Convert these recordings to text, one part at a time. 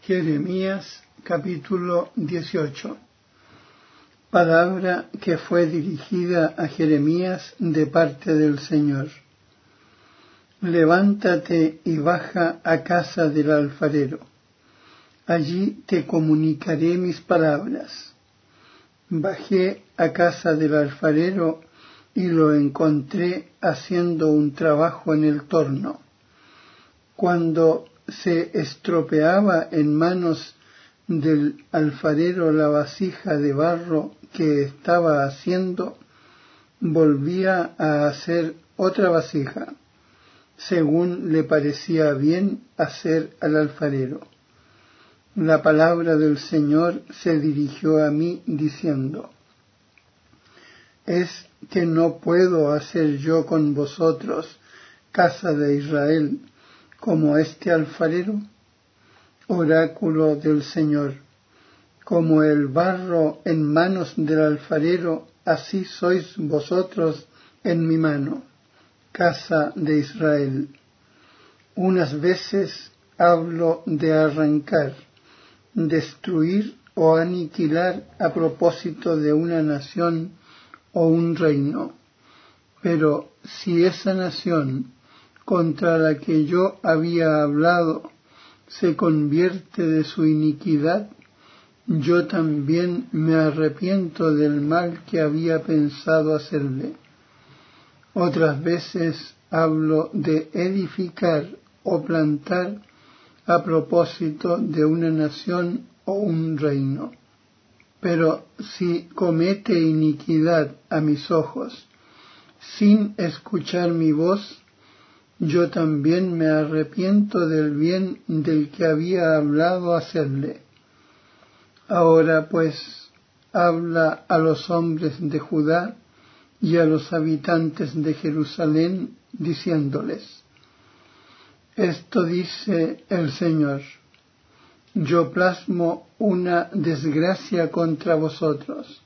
Jeremías capítulo 18. Palabra que fue dirigida a Jeremías de parte del Señor. Levántate y baja a casa del alfarero. Allí te comunicaré mis palabras. Bajé a casa del alfarero y lo encontré haciendo un trabajo en el torno. Cuando se estropeaba en manos del alfarero la vasija de barro que estaba haciendo, volvía a hacer otra vasija, según le parecía bien hacer al alfarero. La palabra del Señor se dirigió a mí diciendo: ¿Es que no puedo hacer yo con vosotros, casa de Israel, como este alfarero? Oráculo del Señor: como el barro en manos del alfarero, así sois vosotros en mi mano, casa de Israel. Unas veces hablo de arrancar, destruir o aniquilar a propósito de una nación o un reino. Pero si esa nación contra la que yo había hablado se convierte de su iniquidad, yo también me arrepiento del mal que había pensado hacerle. Otras veces hablo de edificar o plantar a propósito de una nación o un reino. Pero si comete iniquidad a mis ojos, sin escuchar mi voz, yo también me arrepiento del bien del que había hablado hacerle. Ahora pues, habla a los hombres de Judá y a los habitantes de Jerusalén, diciéndoles: esto dice el Señor: yo plasmo una desgracia contra vosotros,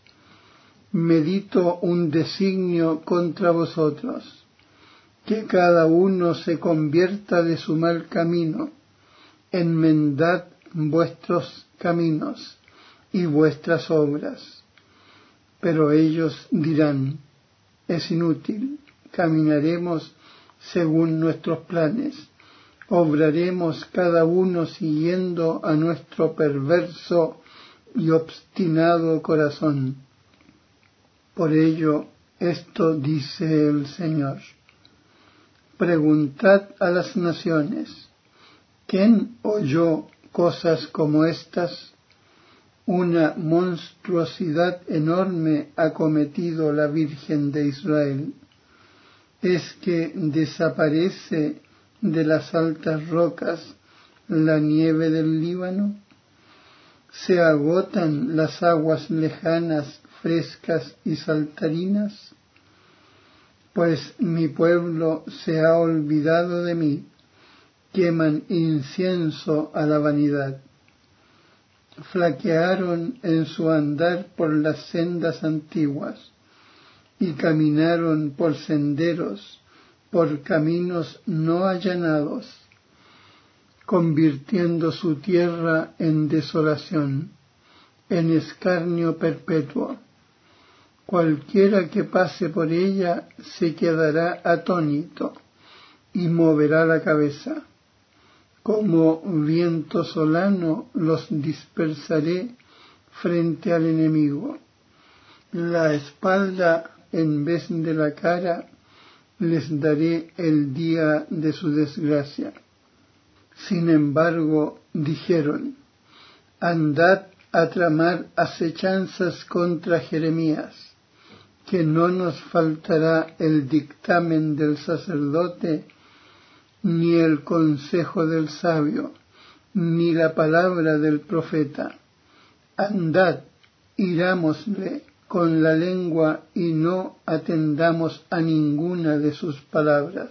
medito un designio contra vosotros, que cada uno se convierta de su mal camino, enmendad vuestros caminos y vuestras obras. Pero ellos dirán: es inútil, caminaremos según nuestros planes, obraremos cada uno siguiendo a nuestro perverso y obstinado corazón. Por ello, esto dice el Señor: preguntad a las naciones, ¿quién oyó cosas como estas? Una monstruosidad enorme ha cometido la Virgen de Israel. ¿Es que desaparece de las altas rocas la nieve del Líbano? ¿Se agotan las aguas lejanas, frescas y saltarinas? Pues mi pueblo se ha olvidado de mí, queman incienso a la vanidad. Flaquearon en su andar por las sendas antiguas, y caminaron por senderos, por caminos no allanados, convirtiendo su tierra en desolación, en escarnio perpetuo. Cualquiera que pase por ella se quedará atónito y moverá la cabeza. Como viento solano los dispersaré frente al enemigo. La espalda en vez de la cara les daré el día de su desgracia. Sin embargo, dijeron: andad a tramar acechanzas contra Jeremías, que no nos faltará el dictamen del sacerdote, ni el consejo del sabio, ni la palabra del profeta. Andad, irámosle con la lengua y no atendamos a ninguna de sus palabras.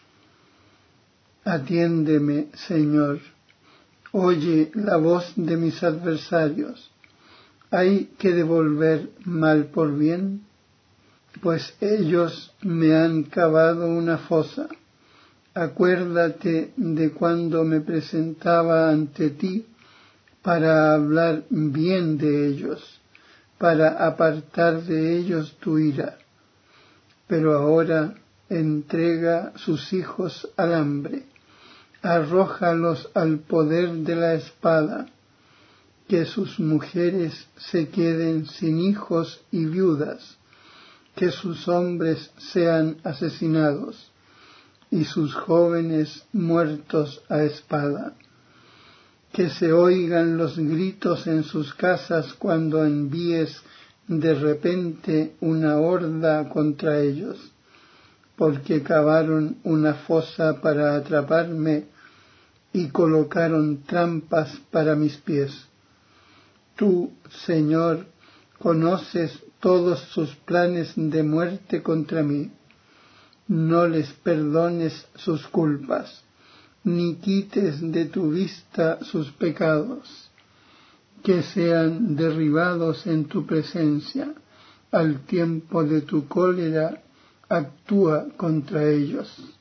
Atiéndeme, Señor, oye la voz de mis adversarios. ¿Hay que devolver mal por bien? Pues ellos me han cavado una fosa. Acuérdate de cuando me presentaba ante ti para hablar bien de ellos, para apartar de ellos tu ira. Pero ahora entrega sus hijos al hambre, arrójalos al poder de la espada, que sus mujeres se queden sin hijos y viudas, que sus hombres sean asesinados y sus jóvenes muertos a espada. Que se oigan los gritos en sus casas cuando envíes de repente una horda contra ellos, porque cavaron una fosa para atraparme y colocaron trampas para mis pies. Tú, Señor, conoces todos sus planes de muerte contra mí. No les perdones sus culpas, ni quites de tu vista sus pecados, que sean derribados en tu presencia. Al tiempo de tu cólera, actúa contra ellos.